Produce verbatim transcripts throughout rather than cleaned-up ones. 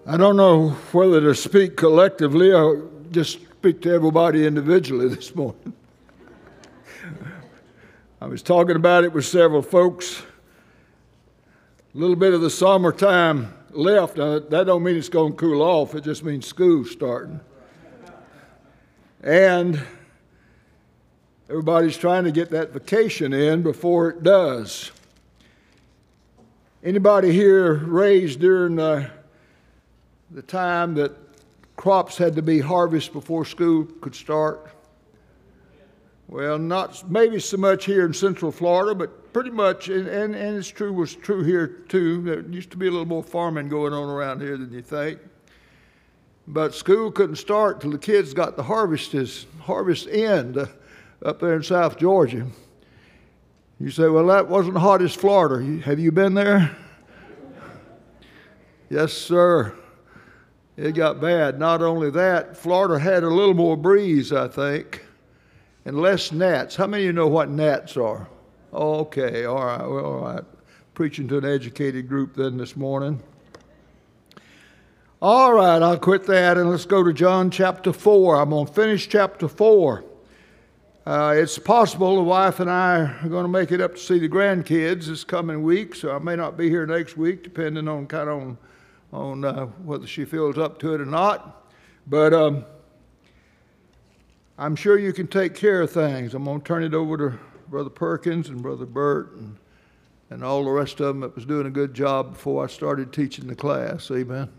I don't know whether to speak collectively or just speak to everybody individually this morning. I was talking about it with several folks. A little bit of the summertime left. Now, that don't mean it's going to cool off. It just means school's starting. And everybody's trying to get that vacation in before it does. Anybody here raised during uh, the time that crops had to be harvested before school could start? Well, not maybe so much here in Central Florida, but pretty much, and, and, and it's true, was true here too. There used to be a little more farming going on around here than you think. But school couldn't start till the kids got the harvest, harvest end uh, up there in South Georgia. You say, well, that wasn't hot as Florida. Have you been there? Yes, sir. It got bad. Not only that, Florida had a little more breeze, I think, and less gnats. How many of you know what gnats are? Oh, okay, all right, well, all right. Preaching to an educated group then this morning. All right, I'll quit that and let's go to John chapter four. I'm going to finish chapter four. Uh, it's possible the wife and I are going to make it up to see the grandkids this coming week, so I may not be here next week, depending on kind of on, on uh, whether she feels up to it or not. But um, I'm sure you can take care of things. I'm going to turn it over to Brother Perkins and Brother Burt and, and all the rest of them that was doing a good job before I started teaching the class. Amen.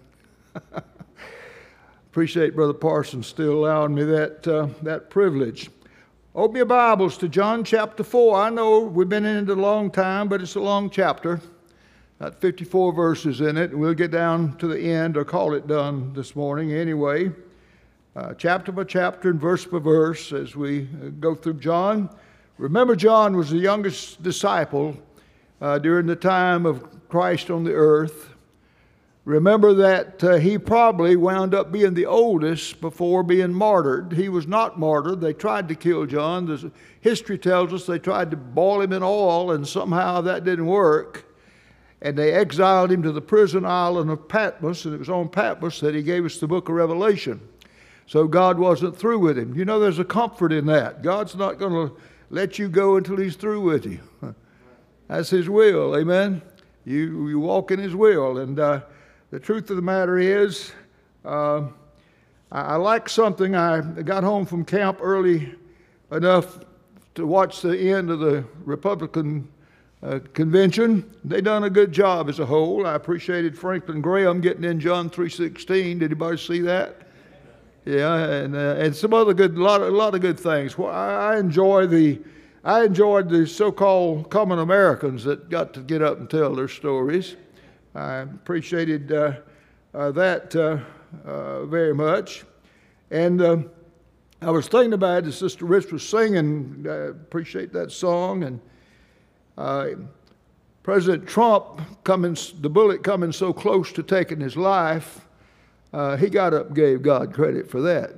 Appreciate Brother Parsons still allowing me that, uh, that privilege. Open your Bibles to John chapter four. I know we've been in it a long time, but it's a long chapter. Got fifty-four verses in it, and we'll get down to the end or call it done this morning anyway. Uh, chapter by chapter and verse by verse as we uh, go through John. Remember, John was the youngest disciple uh, during the time of Christ on the earth. Remember that uh, he probably wound up being the oldest before being martyred. He was not martyred. They tried to kill John. There's, history tells us they tried to boil him in oil, and somehow that didn't work. And they exiled him to the prison island of Patmos, and it was on Patmos that he gave us the book of Revelation. So God wasn't through with him. You know, there's a comfort in that. God's not going to let you go until he's through with you. That's his will, amen? You, you walk in his will, and uh, the truth of the matter is, uh, I, I like something. I got home from camp early enough to watch the end of the Republican uh, convention. They done a good job as a whole. I appreciated Franklin Graham getting in John three sixteen. Did anybody see that? Yeah, and uh, and some other good, a lot, a lot of good things. Well, I, I enjoy the, I enjoyed the so-called common Americans that got to get up and tell their stories. I appreciated uh, uh, that uh, uh, very much. And uh, I was thinking about it as Sister Rich was singing. I appreciate that song. And uh, President Trump, coming, the bullet coming so close to taking his life, uh, he got up and gave God credit for that.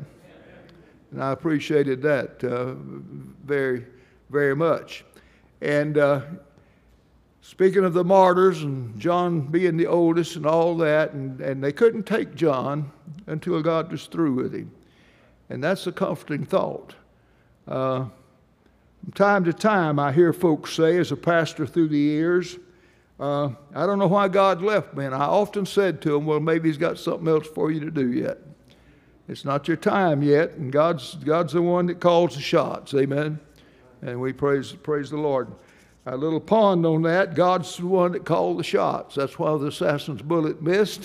And I appreciated that uh, very, very much. And uh, speaking of the martyrs and John being the oldest and all that, and, and they couldn't take John until God was through with him. And that's a comforting thought. Uh, from time to time, I hear folks say, as a pastor through the years, uh, I don't know why God left me. And I often said to them, well, maybe he's got something else for you to do yet. It's not your time yet, and God's, God's the one that calls the shots, amen? And we praise, praise the Lord. A little pond on that, God's the one that called the shots. That's why the assassin's bullet missed.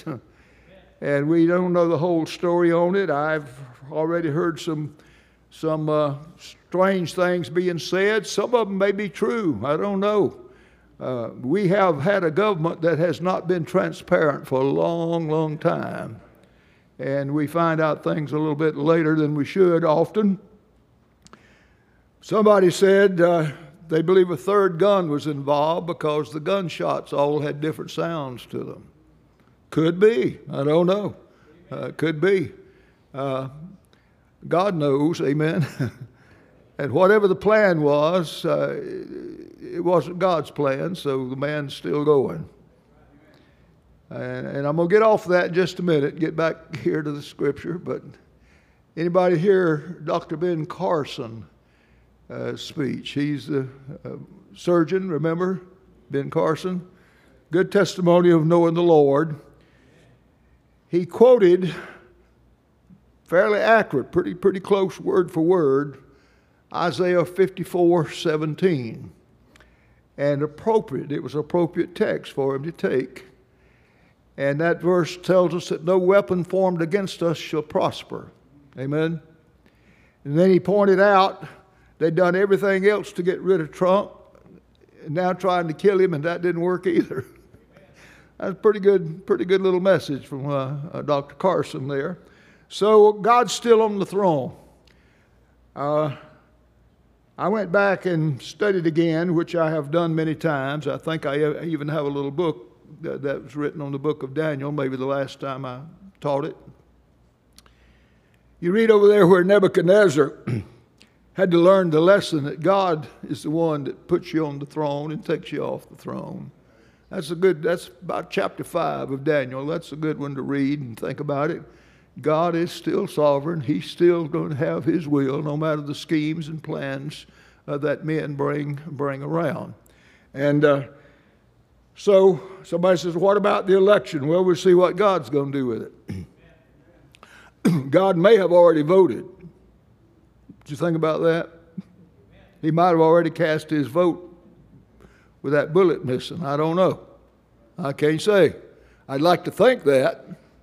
And we don't know the whole story on it. I've already heard some, some uh, strange things being said. Some of them may be true. I don't know. Uh, we have had a government that has not been transparent for a long, long time. And we find out things a little bit later than we should often. Somebody said uh, they believe a third gun was involved because the gunshots all had different sounds to them. Could be. I don't know. Uh, could be. Uh, God knows, amen. And whatever the plan was, uh, it wasn't God's plan, so the man's still going. And, and I'm going to get off of that in just a minute, get back here to the scripture. But anybody hear Doctor Ben Carson uh, speech? He's the uh, surgeon, remember? Ben Carson. Good testimony of knowing the Lord. He quoted, fairly accurate, pretty, pretty close word for word, Isaiah fifty-four seventeen. And appropriate, it was appropriate text for him to take. And that verse tells us that no weapon formed against us shall prosper. Amen. And then he pointed out they'd done everything else to get rid of Trump, and now trying to kill him, and that didn't work either. That's a pretty good, pretty good little message from uh, uh, Doctor Carson there. So God's still on the throne. Uh, I went back and studied again, which I have done many times. I think I even have a little book that, that was written on the book of Daniel, maybe the last time I taught it. You read over there where Nebuchadnezzar had to learn the lesson that God is the one that puts you on the throne and takes you off the throne. That's a good, that's about chapter five of Daniel. That's a good one to read and think about it. God is still sovereign. He's still going to have his will, no matter the schemes and plans uh, that men bring, bring around. And uh, so somebody says, what about the election? Well, we'll see what God's going to do with it. God may have already voted. Did you think about that? He might have already cast his vote with that bullet missing. I don't know. I can't say. I'd like to think that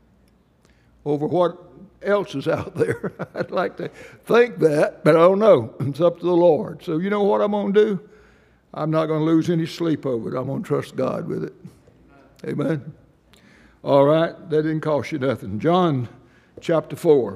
over what else is out there. I'd like to think that, but I don't know. It's up to the Lord. So you know what I'm going to do? I'm not going to lose any sleep over it. I'm going to trust God with it. Amen. All right. That didn't cost you nothing. John chapter four.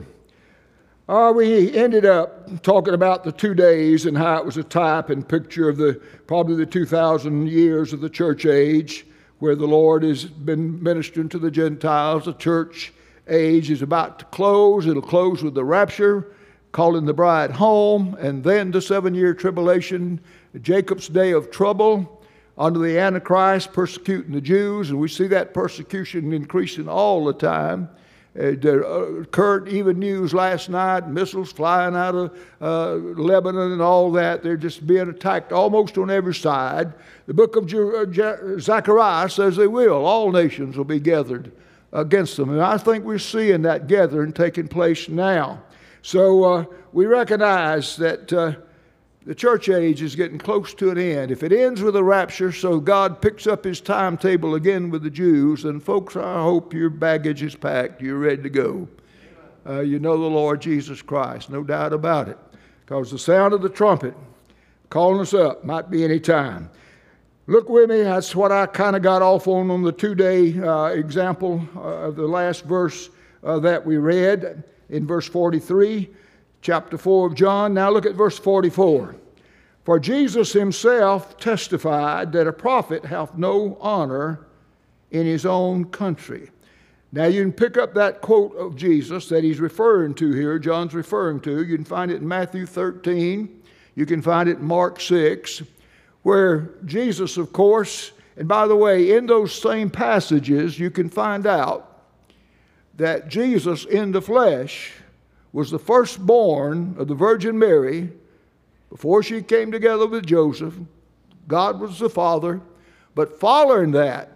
Uh, we ended up talking about the two days and how it was a type and picture of the probably the two thousand years of the church age, where the Lord has been ministering to the Gentiles. The church age is about to close. It'll close with the rapture, calling the bride home, and then the seven-year tribulation, Jacob's day of trouble, under the Antichrist persecuting the Jews, and we see that persecution increasing all the time. Uh, the uh, current even news last night, missiles flying out of uh, Lebanon and all that. They're just being attacked almost on every side. The book of Je- uh, Je- Zechariah says they will. All nations will be gathered against them. And I think we're seeing that gathering taking place now. So uh, we recognize that uh, the church age is getting close to an end. If it ends with a rapture, so God picks up his timetable again with the Jews, and folks, I hope your baggage is packed. You're ready to go. Uh, you know the Lord Jesus Christ, no doubt about it. Because the sound of the trumpet calling us up might be any time. Look with me. That's what I kind of got off on on the two-day uh, example uh, of the last verse uh, that we read in verse forty-three. Chapter four of John. Now look at verse forty-four. For Jesus himself testified that a prophet hath no honor in his own country. Now you can pick up that quote of Jesus that he's referring to here, John's referring to. You can find it in Matthew thirteen. You can find it in Mark six, where Jesus, of course, and by the way, in those same passages, you can find out that Jesus in the flesh was the firstborn of the Virgin Mary before she came together with Joseph. God was the father. But following that,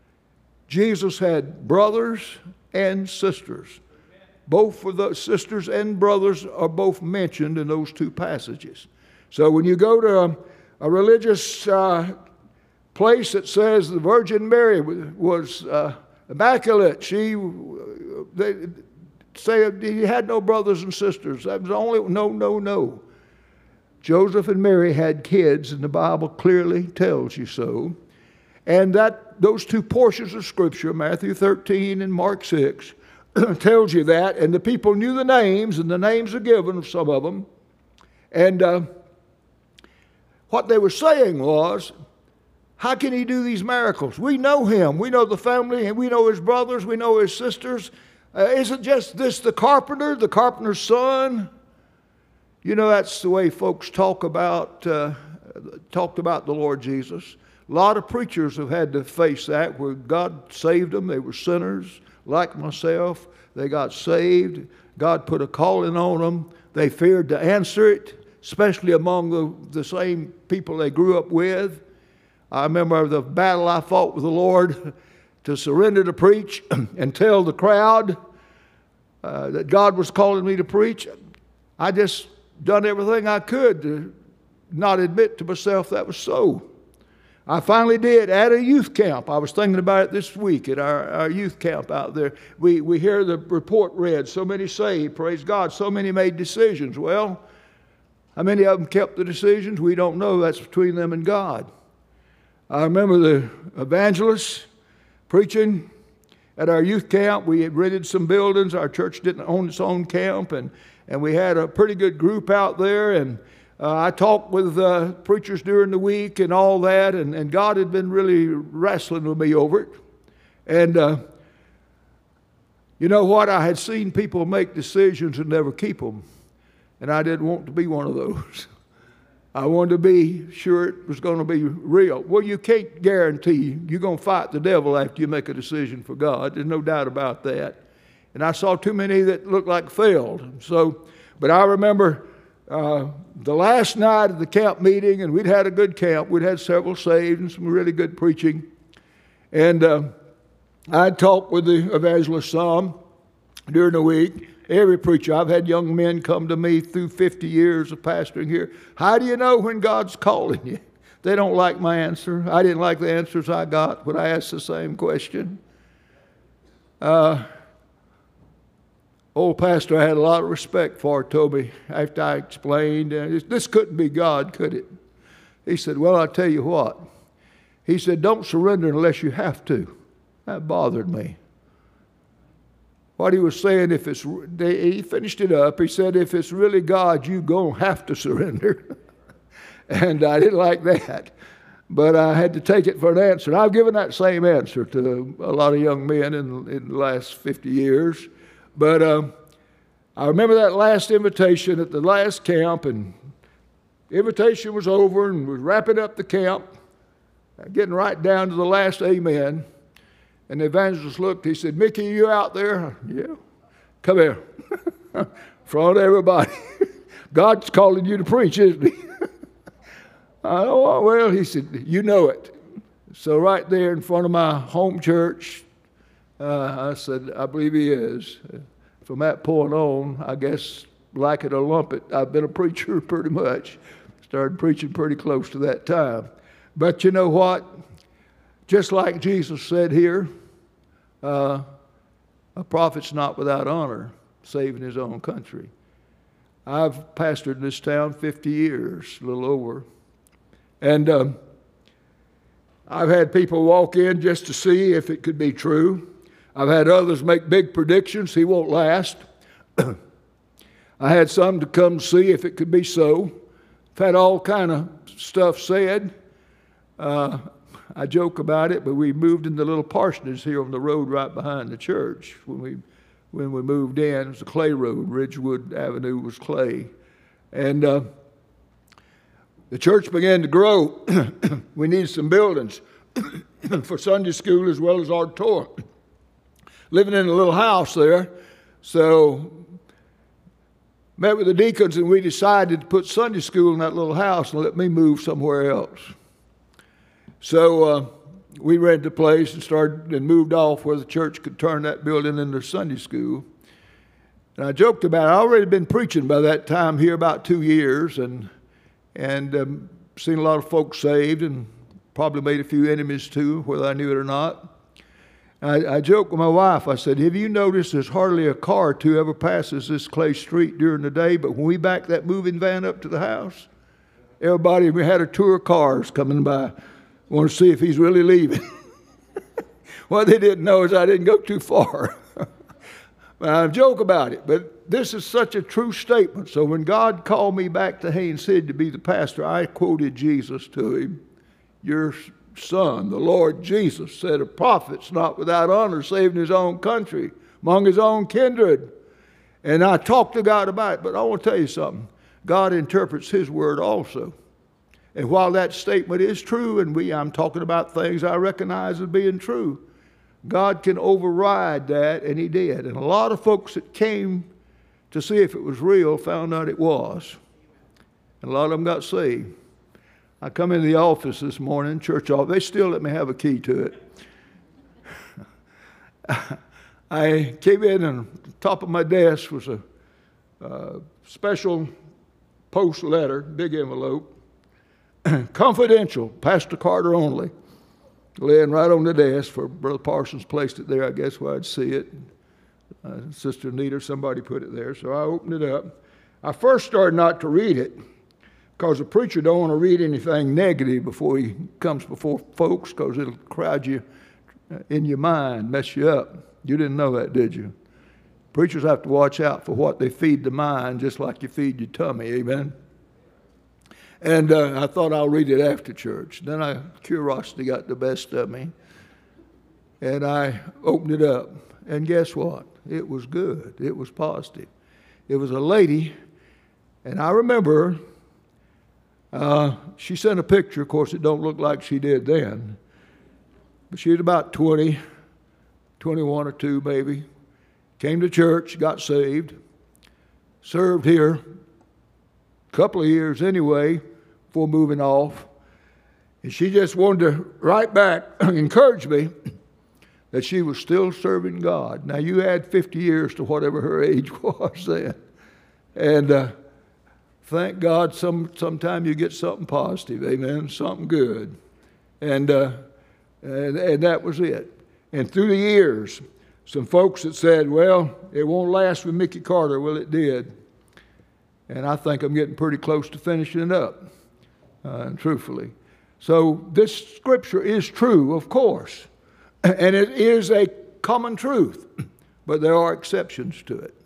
Jesus had brothers and sisters. Both of the sisters and brothers are both mentioned in those two passages. So when you go to a, a religious uh, place that says the Virgin Mary was uh, immaculate, she they, say he had no brothers and sisters. That was only, no, no, no. Joseph and Mary had kids, and the Bible clearly tells you so. And that those two portions of Scripture, Matthew thirteen and Mark six, tells you that. And the people knew the names, and the names are given of some of them. And uh, what they were saying was, how can he do these miracles? We know him. We know the family, and we know his brothers. We know his sisters. Uh, isn't just this the carpenter, the carpenter's son? You know, that's the way folks talk about, uh, talked about the Lord Jesus. A lot of preachers have had to face that where God saved them. They were sinners like myself. They got saved. God put a calling on them. They feared to answer it, especially among the, the same people they grew up with. I remember the battle I fought with the Lord to surrender to preach and tell the crowd uh, that God was calling me to preach. I just done everything I could to not admit to myself that was so. I finally did at a youth camp. I was thinking about it this week at our, our youth camp out there. We, we hear the report read, so many saved, praise God, so many made decisions. Well, how many of them kept the decisions? We don't know. That's between them and God. I remember the evangelists preaching at our youth camp. We had rented some buildings. Our church didn't own its own camp, and, and we had a pretty good group out there, and Uh, I talked with uh, preachers during the week and all that, and, and God had been really wrestling with me over it. And uh, you know what? I had seen people make decisions and never keep them, and I didn't want to be one of those. I wanted to be sure it was going to be real. Well, you can't guarantee you're going to fight the devil after you make a decision for God. There's no doubt about that. And I saw too many that looked like failed. So, but I remember Uh, the last night of the camp meeting, and we'd had a good camp. We'd had several saved and some really good preaching. And uh, I'd talked with the evangelist some during the week. Every preacher, I've had young men come to me through fifty years of pastoring here. How do you know when God's calling you? They don't like my answer. I didn't like the answers I got when I asked the same question. Uh, Old pastor I had a lot of respect for told me after I explained, uh, this couldn't be God, could it? He said, well, I'll tell you what. He said, don't surrender unless you have to. That bothered me. What he was saying, if it's, he finished it up. He said, if it's really God, you're going to have to surrender. And I didn't like that. But I had to take it for an answer. And I've given that same answer to a lot of young men in, in the last fifty years. But uh, I remember that last invitation at the last camp, and the invitation was over, and we were wrapping up the camp, getting right down to the last amen. And the evangelist looked, he said, Mickey, you out there? Yeah. Come here. In front of everybody. God's calling you to preach, isn't he? I know, well, he said, you know it. So right there in front of my home church, Uh, I said, I believe he is. From that point on, I guess, like it or lump it, I've been a preacher pretty much. Started preaching pretty close to that time. But you know what? Just like Jesus said here, uh, a prophet's not without honor, saving his own country. I've pastored this town fifty years, a little over. And um, I've had people walk in just to see if it could be true. I've had others make big predictions. He won't last. I had some to come see if it could be so. I've had all kind of stuff said. Uh, I joke about it, but we moved into little parsonage here on the road right behind the church. When we when we moved in, it was a clay road. Ridgewood Avenue was clay. And uh, the church began to grow. We needed some buildings for Sunday school as well as auditorium. Living in a little house there, so met with the deacons, and we decided to put Sunday school in that little house and let me move somewhere else. So uh, we rented a place and started and moved off where the church could turn that building into Sunday school. And I joked about it. I'd already been preaching by that time here about two years, and and um, seen a lot of folks saved, and probably made a few enemies too, whether I knew it or not. I, I joked with my wife. I said, have you noticed there's hardly a car or two ever passes this clay street during the day, but when we back that moving van up to the house, everybody, we had a tour of cars coming by, want to see if he's really leaving. What they didn't know is I didn't go too far. I joke about it, but this is such a true statement. So when God called me back to Haines City to be the pastor, I quoted Jesus to him. Your Son, the Lord Jesus, said, a prophet's not without honor, saving his own country, among his own kindred. And I talked to God about it, but I want to tell you something. God interprets his word also. And while that statement is true, and we, I'm talking about things I recognize as being true, God can override that, and he did. And a lot of folks that came to see if it was real found out it was. And a lot of them got saved. I come into the office this morning, church office. They still let me have a key to it. I came in, and on the top of my desk was a uh, special post letter, big envelope, confidential, Pastor Carter only, laying right on the desk. For Brother Parsons placed it there, I guess, where I'd see it. Uh, Sister Nita, somebody put it there. So I opened it up. I first started not to read it, because a preacher don't want to read anything negative before he comes before folks, because it'll crowd you in your mind, mess you up. You didn't know that, did you? Preachers have to watch out for what they feed the mind, just like you feed your tummy, amen? And uh, I thought I'll read it after church. Then I, curiosity got the best of me, and I opened it up. And guess what? It was good. It was positive. It was a lady, and I remember her. Uh, she sent a picture. Of course, it don't look like she did then. But she was about twenty, twenty-one or two maybe. Came to church, got saved, served here a couple of years anyway before moving off. And she just wanted to write back, encourage me that she was still serving God. Now, you add fifty years to whatever her age was then. And uh, thank God some sometime you get something positive, amen, something good. And, uh, and, and that was it. And through the years, some folks that said, well, it won't last with Mickey Carter. Well, it did. And I think I'm getting pretty close to finishing it up, uh, truthfully. So this scripture is true, of course. And it is a common truth, but there are exceptions to it.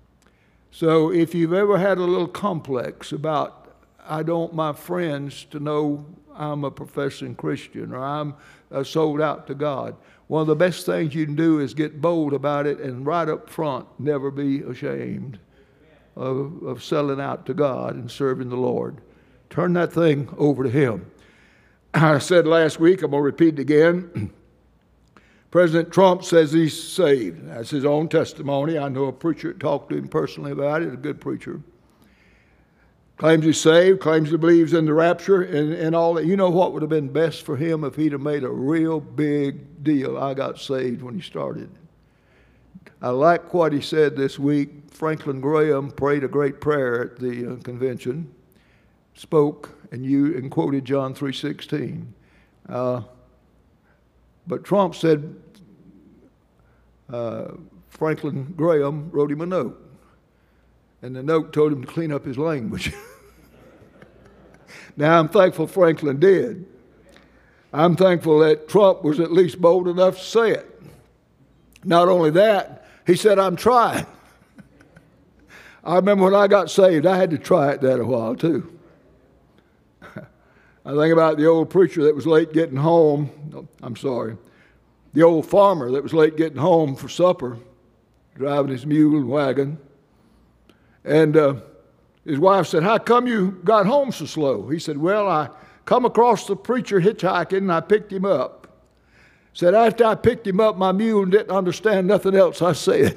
So if you've ever had a little complex about, I don't want my friends to know I'm a professing Christian or I'm uh, sold out to God, one of the best things you can do is get bold about it and right up front, never be ashamed of, of selling out to God and serving the Lord. Turn that thing over to Him. I said last week, I'm going to repeat it again. President Trump says he's saved. That's his own testimony. I know a preacher that talked to him personally about it, a good preacher. Claims he's saved, claims he believes in the rapture and, and all that. You know what would have been best for him if he'd have made a real big deal? I got saved when he started. I like what he said this week. Franklin Graham prayed a great prayer at the uh, convention, spoke, and you and quoted John three sixteen. Uh, but Trump said uh, Franklin Graham wrote him a note. And the note told him to clean up his language. Now, I'm thankful Franklin did. I'm thankful that Trump was at least bold enough to say it. Not only that, he said, I'm trying. I remember when I got saved, I had to try it that a while too. I think about the old preacher that was late getting home. I'm sorry. The old farmer that was late getting home for supper, driving his mule and wagon. And uh, his wife said, how come you got home so slow? He said, well, I come across the preacher hitchhiking and I picked him up. Said, after I picked him up, my mule didn't understand nothing else I said.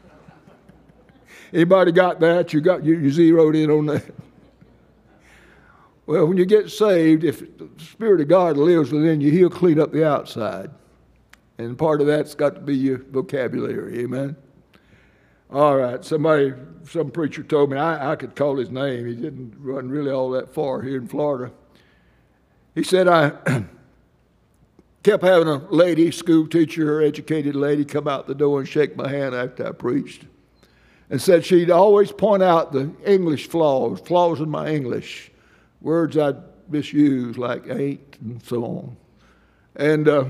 Anybody got that? You got you, you zeroed in on that. Well, when you get saved, if the Spirit of God lives within you, He'll clean up the outside. And part of that's got to be your vocabulary, amen? All right, somebody, some preacher told me, I, I could call his name. He didn't run really all that far here in Florida. He said, I kept having a lady, school teacher, educated lady, come out the door and shake my hand after I preached. And said she'd always point out the English flaws, flaws in my English, words I'd misuse like ain't and so on. And uh,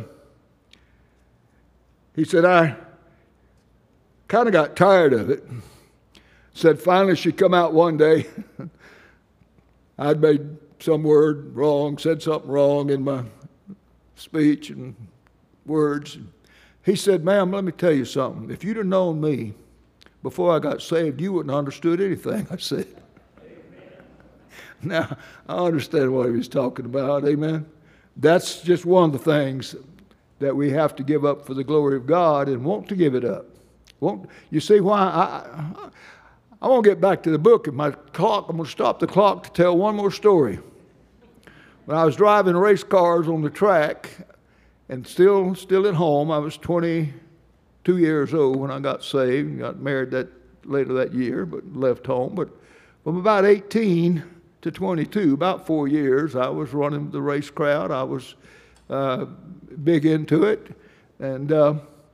he said, I kind of got tired of it. Said finally she'd come out one day. I'd made some word wrong, said something wrong in my speech and words. He said, ma'am, let me tell you something. If you'd have known me before I got saved, you wouldn't have understood anything I said. Amen. Now, I understand what he was talking about, amen? That's just one of the things that we have to give up for the glory of God and want to give it up. Won't, you see why? I, I, I want to get back to the book and my clock. I'm going to stop the clock to tell one more story. When I was driving race cars on the track and still, still at home, I was twenty-two years old when I got saved and got married that later that year, but left home. But from about eighteen to twenty-two, about four years, I was running the race crowd. I was uh, big into it. And uh,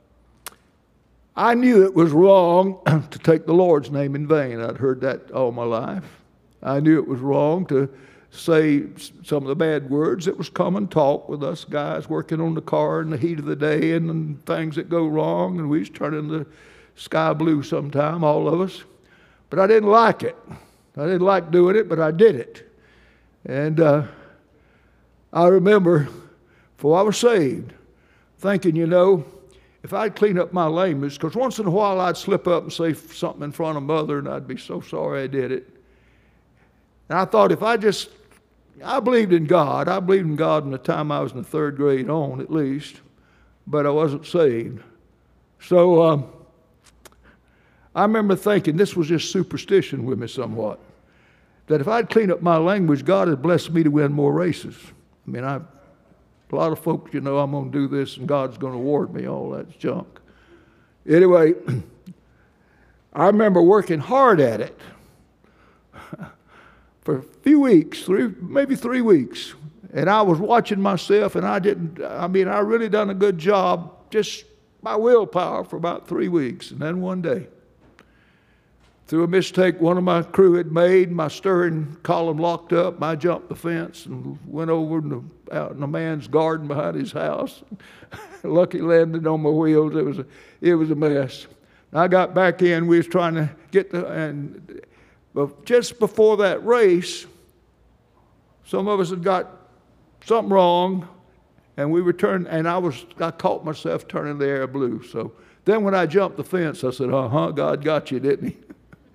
I knew it was wrong to take the Lord's name in vain. I'd heard that all my life. I knew it was wrong to say some of the bad words that was common talk with us guys working on the car in the heat of the day and, and things that go wrong. And we was turning the sky blue sometime, all of us. But I didn't like it. I didn't like doing it, but I did it. And uh, I remember, before I was saved, thinking, you know, if I'd clean up my language, because once in a while I'd slip up and say something in front of Mother, and I'd be so sorry I did it. And I thought, if I just, I believed in God. I believed in God in the time I was in the third grade on, at least, but I wasn't saved. So um, I remember thinking, this was just superstition with me somewhat, that if I'd clean up my language, God had blessed me to win more races. I mean, I, a lot of folks, you know, I'm going to do this and God's going to award me all that junk. Anyway, I remember working hard at it for a few weeks, three, maybe three weeks. And I was watching myself, and I didn't, I mean, I really done a good job just by willpower for about three weeks. And then one day, through a mistake one of my crew had made, my steering column locked up. I jumped the fence and went over in the, out in a man's garden behind his house. Lucky landed on my wheels. It was a, it was a mess. I got back in. We was trying to get the, and but just before that race, some of us had got something wrong, and we returned. And I was, I caught myself turning the air blue. So then when I jumped the fence, I said, "Uh huh, God got you, didn't He?"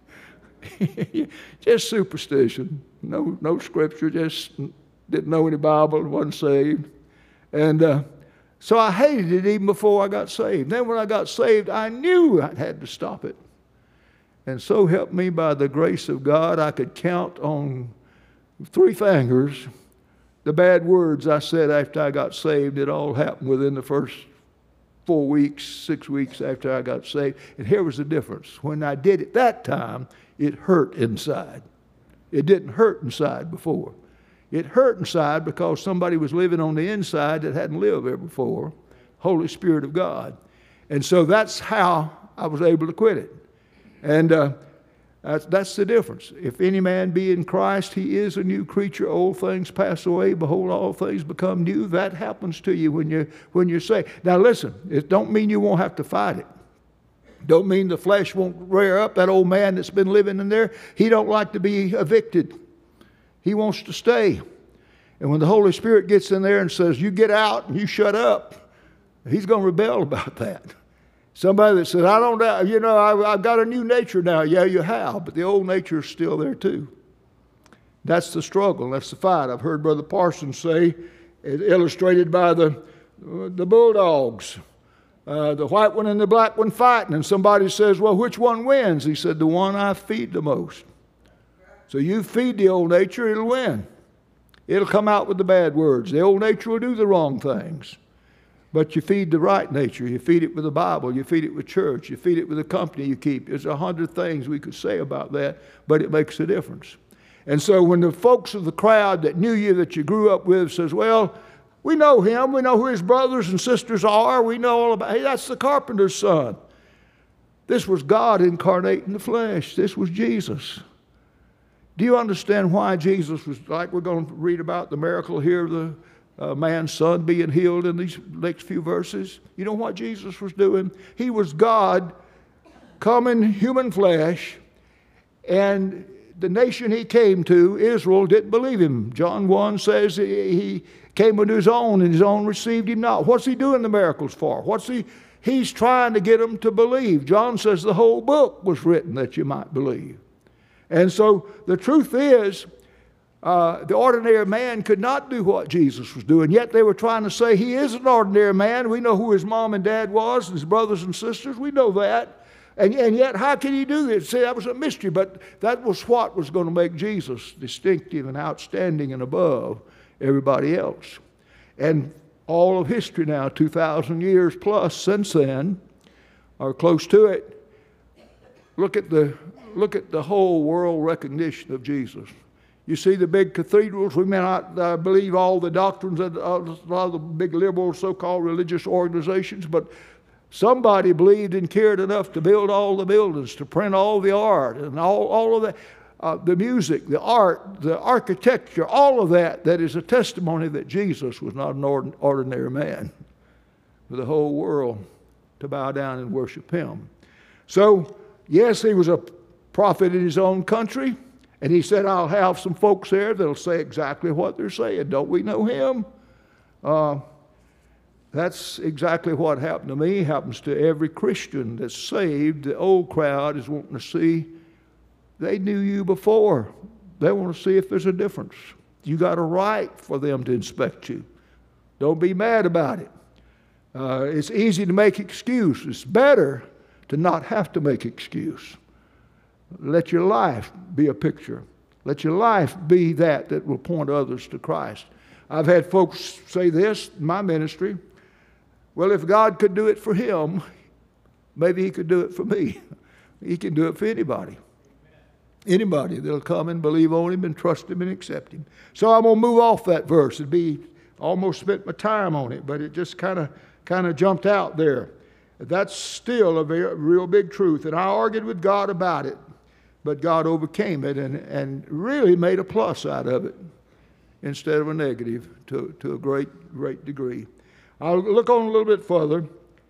Just superstition, no no scripture, just didn't know any Bible, wasn't saved. And uh, so I hated it even before I got saved. Then when I got saved, I knew I had to stop it. And so help me by the grace of God, I could count on three fingers the bad words I said after I got saved. It all happened within the first four weeks, six weeks after I got saved. And here was the difference. When I did it that time, it hurt inside. It didn't hurt inside before. It hurt inside because somebody was living on the inside that hadn't lived there before, Holy Spirit of God. And so that's how I was able to quit it. And uh, that's, that's the difference. If any man be in Christ, he is a new creature. Old things pass away. Behold, all things become new. That happens to you when you when you're saved. Now listen, it don't mean you won't have to fight it. Don't mean the flesh won't rear up. That old man that's been living in there, he don't like to be evicted. He wants to stay. And when the Holy Spirit gets in there and says, you get out and you shut up, he's going to rebel about that. Somebody that says, I don't, you know, I, I've got a new nature now. Yeah, you have, but the old nature is still there too. That's the struggle. That's the fight. I've heard Brother Parsons say, illustrated by the, the bulldogs. Uh, the white one and the black one fighting, and somebody says, well, which one wins? He said, the one I feed the most. So you feed the old nature, it'll win. It'll come out with the bad words. The old nature will do the wrong things. But you feed the right nature. You feed it with the Bible. You feed it with church. You feed it with the company you keep. There's a hundred things we could say about that, but it makes a difference. And so when the folks of the crowd that knew you, that you grew up with, says, well, we know him. We know who his brothers and sisters are. We know all about, hey, that's the carpenter's son. This was God incarnate in the flesh. This was Jesus. Do you understand why Jesus was, like we're going to read about the miracle here, the uh, man's son being healed in these next few verses? You know what Jesus was doing? He was God come in human flesh, and the nation he came to, Israel, didn't believe him. John one says he came unto his own, and his own received him not. What's he doing the miracles for? What's he? He's trying to get them to believe. John says the whole book was written that you might believe. And so the truth is, Uh, the ordinary man could not do what Jesus was doing, yet they were trying to say he is an ordinary man. We know who his mom and dad was, and his brothers and sisters. We know that. And, and yet, how can he do this? See, that was a mystery, but that was what was going to make Jesus distinctive and outstanding and above everybody else. And all of history now, two thousand years plus since then, or close to it, look at the, look at the whole world recognition of Jesus. You see the big cathedrals. We may not uh, believe all the doctrines of uh, a lot of the big liberal so-called religious organizations, but somebody believed and cared enough to build all the buildings, to print all the art and all, all of that, uh, the music, the art, the architecture, all of that, that is a testimony that Jesus was not an ordinary man for the whole world to bow down and worship him. So, yes, he was a prophet in his own country. And he said, I'll have some folks there that'll say exactly what they're saying. Don't we know him? Uh, that's exactly what happened to me. Happens to every Christian that's saved. The old crowd is wanting to see, they knew you before. They want to see if there's a difference. You got a right for them to inspect you. Don't be mad about it. Uh, it's easy to make excuses. It's better to not have to make excuse. Let your life be a picture. Let your life be that that will point others to Christ. I've had folks say this in my ministry. Well, if God could do it for him, maybe he could do it for me. He can do it for anybody. Anybody that'll come and believe on him and trust him and accept him. So I'm going to move off that verse. It'd be almost spent my time on it, but it just kind of kind of jumped out there. That's still a very, real big truth. And I argued with God about it. But God overcame it and, and really made a plus out of it instead of a negative to, to a great, great degree. I'll look on a little bit further.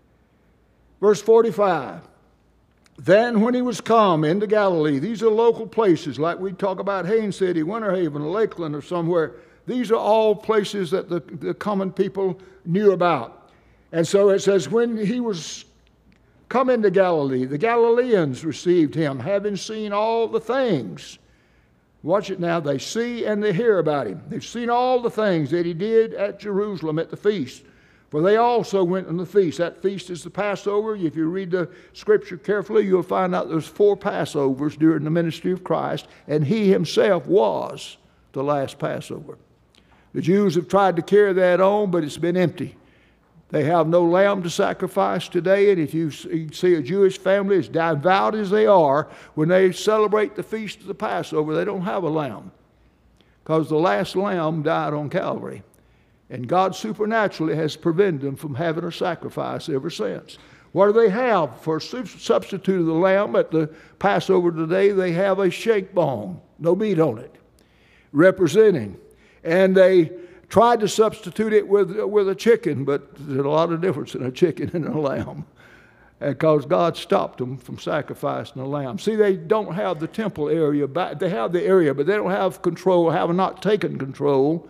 Verse forty-five. Then when he was come into Galilee, these are local places like we talk about Haines City, Winter Haven, Lakeland, or somewhere. These are all places that the, the common people knew about. And so it says, when he was come into Galilee, the Galileans received him, having seen all the things. Watch it now. They see and they hear about him. They've seen all the things that he did at Jerusalem at the feast. For they also went on the feast. That feast is the Passover. If you read the scripture carefully, you'll find out there's four Passovers during the ministry of Christ, and he himself was the last Passover. The Jews have tried to carry that on, but it's been empty. They have no lamb to sacrifice today, and if you see a Jewish family as devout as they are, when they celebrate the feast of the Passover, they don't have a lamb because the last lamb died on Calvary. And God supernaturally has prevented them from having a sacrifice ever since. What do they have for a substitute of the lamb at the Passover today? They have a shake bone, no meat on it, representing. And they tried to substitute it with, with a chicken, but there's a lot of difference in a chicken and a lamb because God stopped them from sacrificing a lamb. See, they don't have the temple area back. They have the area, but they don't have control, have not taken control.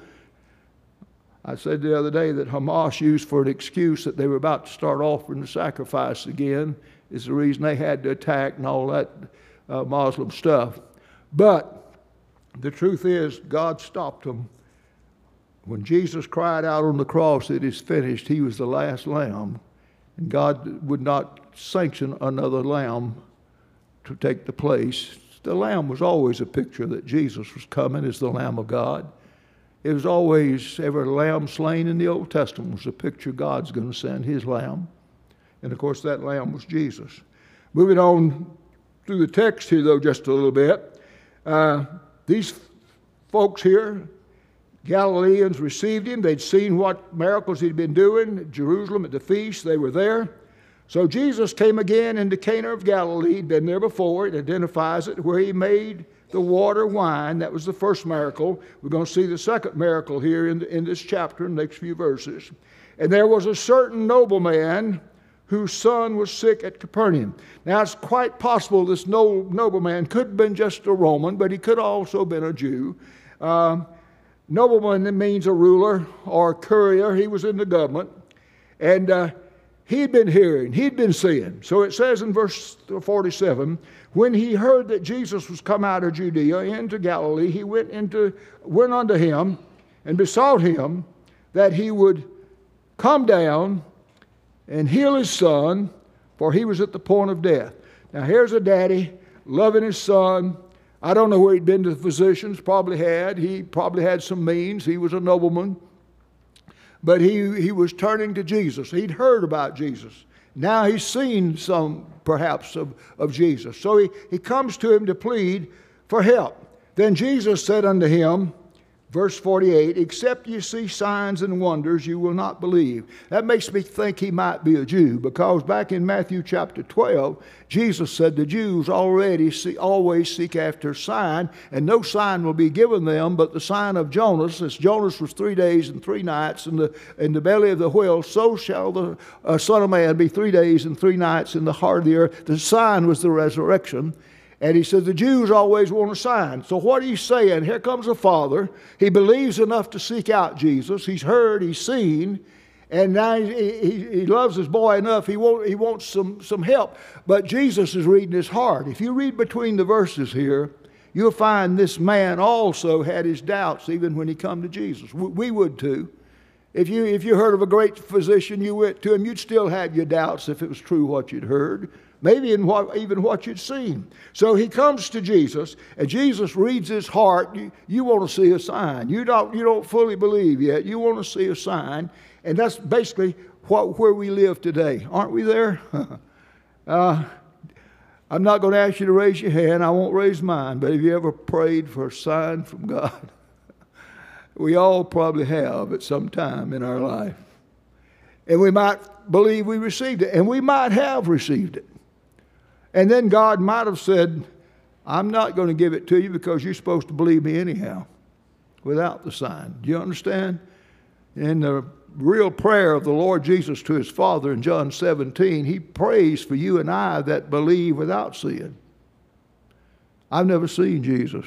I said the other day that Hamas used for an excuse that they were about to start offering the sacrifice again is the reason they had to attack and all that uh, Muslim stuff. But the truth is, God stopped them. When Jesus cried out on the cross, it is finished, he was the last lamb. And God would not sanction another lamb to take the place. The lamb was always a picture that Jesus was coming as the Lamb of God. It was always, every lamb slain in the Old Testament was a picture God's going to send his lamb. And of course that lamb was Jesus. Moving on through the text here though just a little bit. Uh, these folks here, Galileans, received him. They'd seen what miracles he'd been doing at Jerusalem at the feast. They were there. So Jesus came again into Cana of Galilee. He'd been there before. It identifies it where he made the water wine. That was the first miracle. We're going to see the second miracle here in, the, in this chapter, in the next few verses. And there was a certain nobleman whose son was sick at Capernaum. Now, it's quite possible this no, nobleman could have been just a Roman, but he could also have been a Jew. Um, nobleman means a ruler or a courier. He was in the government. And uh, he'd been hearing, he'd been seeing. So it says in verse forty-seven, when he heard that Jesus was come out of Judea into Galilee, he went into went unto him and besought him that he would come down and heal his son, for he was at the point of death. Now here's a daddy loving his son. I don't know where he'd been to the physicians, probably had. He probably had some means. He was a nobleman. But he, he was turning to Jesus. He'd heard about Jesus. Now he's seen some, perhaps, of, of Jesus. So he, he comes to him to plead for help. Then Jesus said unto him, verse forty-eight, except you see signs and wonders, you will not believe. That makes me think he might be a Jew, because back in Matthew chapter twelve, Jesus said the Jews already see, always seek after a sign, and no sign will be given them but the sign of Jonas. As Jonas was three days and three nights in the, in the belly of the whale, so shall the uh, Son of Man be three days and three nights in the heart of the earth. The sign was the resurrection. And he said the Jews always want a sign. So what he's saying, here comes a father. He believes enough to seek out Jesus. He's heard, he's seen, and now he, he, he loves his boy enough. He, want, he wants some, some help. But Jesus is reading his heart. If you read between the verses here, you'll find this man also had his doubts even when he come to Jesus. We, we would too. If you, if you heard of a great physician, you went to him, you'd still have your doubts if it was true what you'd heard. Maybe in what, even what you'd seen. So he comes to Jesus, and Jesus reads his heart. You, you want to see a sign. You don't, you don't fully believe yet. You want to see a sign. And that's basically what, where we live today. Aren't we there? uh, I'm not going to ask you to raise your hand. I won't raise mine. But have you ever prayed for a sign from God? We all probably have at some time in our life. And we might believe we received it. And we might have received it. And then God might have said, I'm not going to give it to you because you're supposed to believe me anyhow without the sign. Do you understand? In the real prayer of the Lord Jesus to his Father in John seventeen, he prays for you and I that believe without seeing. I've never seen Jesus.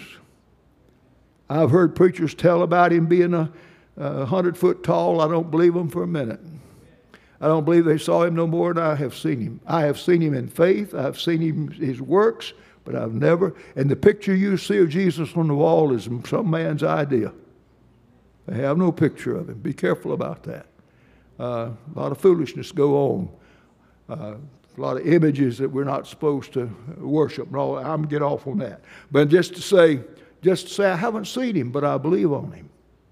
I've heard preachers tell about him being a, a hundred foot tall. I don't believe them for a minute. I don't believe they saw him no more than I have seen him. I have seen him in faith. I have seen him, his works, but I've never. And the picture you see of Jesus on the wall is some man's idea. They have no picture of him. Be careful about that. Uh, a lot of foolishness go on. Uh, a lot of images that we're not supposed to worship. And all, I'm get off on that. But just to say, just to say, I haven't seen him, but I believe on him.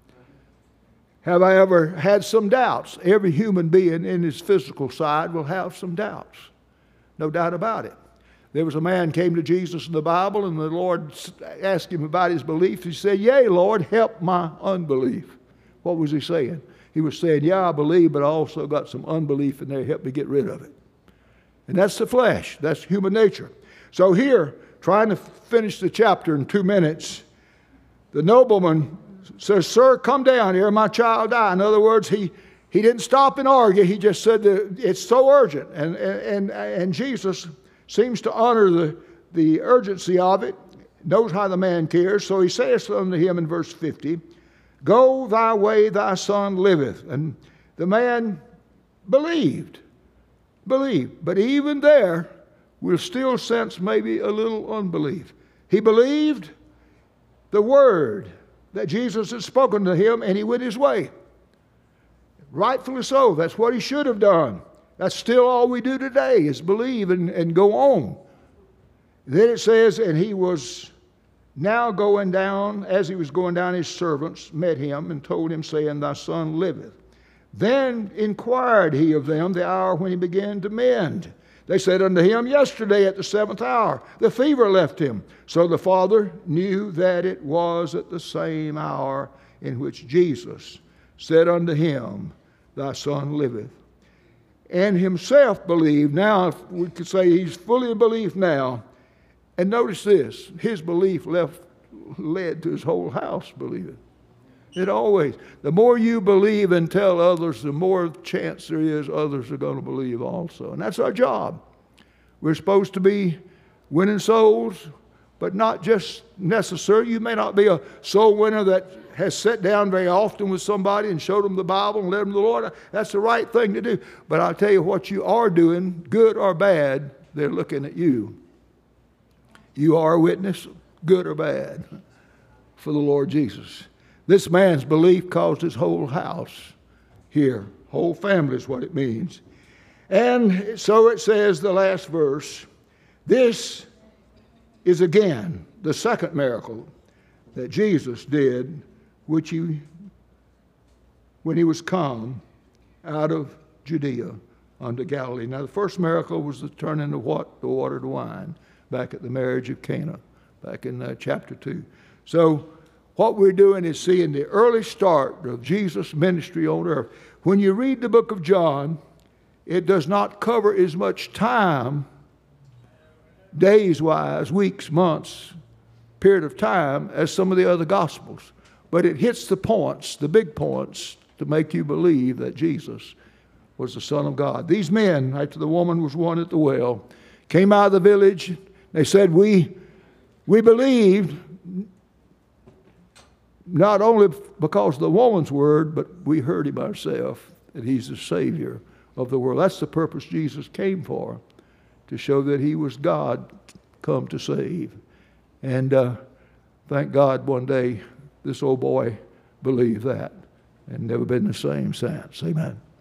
Have I ever had some doubts? Every human being in his physical side will have some doubts. No doubt about it. There was a man came to Jesus in the Bible, and the Lord asked him about his belief. He said, yea, Lord, help my unbelief. What was he saying? He was saying, yeah, I believe, but I also got some unbelief in there. Help me get rid of it. And that's the flesh. That's human nature. So here, trying to finish the chapter in two minutes, the nobleman says, sir, come down here, my child died. In other words, he, he didn't stop and argue. He just said that it's so urgent. And, and, and Jesus seems to honor the, the urgency of it, knows how the man cares. So he says unto him in verse fifty, go thy way, thy son liveth. And the man believed, believed. But even there, we'll still sense maybe a little unbelief. He believed the word that Jesus had spoken to him, and he went his way. Rightfully so. That's what he should have done. That's still all we do today is believe and, and go on. Then it says, and he was now going down, as he was going down, his servants met him and told him, saying, thy son liveth. Then inquired he of them the hour when he began to mend. They said unto him, yesterday at the seventh hour, the fever left him. So the father knew that it was at the same hour in which Jesus said unto him, thy son liveth. And himself believed. Now, we could say he's fully in belief now. And notice this, his belief left, led to his whole house believing. It always, the more you believe and tell others, the more chance there is others are going to believe also. And that's our job. We're supposed to be winning souls, but not just necessary. You may not be a soul winner that has sat down very often with somebody and showed them the Bible and led them to the Lord. That's the right thing to do. But I'll tell you what you are doing, good or bad, they're looking at you. You are a witness, good or bad, for the Lord Jesus. This man's belief caused his whole house here. Whole family is what it means. And so it says, the last verse, this is again the second miracle that Jesus did, which he, when he was come out of Judea unto Galilee. Now the first miracle was the turning of what? The water to wine, back at the marriage of Cana, back in uh, chapter two. So what we're doing is seeing the early start of Jesus' ministry on earth. When you read the book of John, it does not cover as much time, days-wise, weeks, months, period of time, as some of the other Gospels. But it hits the points, the big points, to make you believe that Jesus was the Son of God. These men, after the woman was one at the well, came out of the village. They said, we, we believed, not only because of the woman's word, but we heard him ourselves, that he's the Savior of the world. That's the purpose Jesus came for, to show that he was God come to save. And uh, thank God one day this old boy believed that and never been the same since. Amen.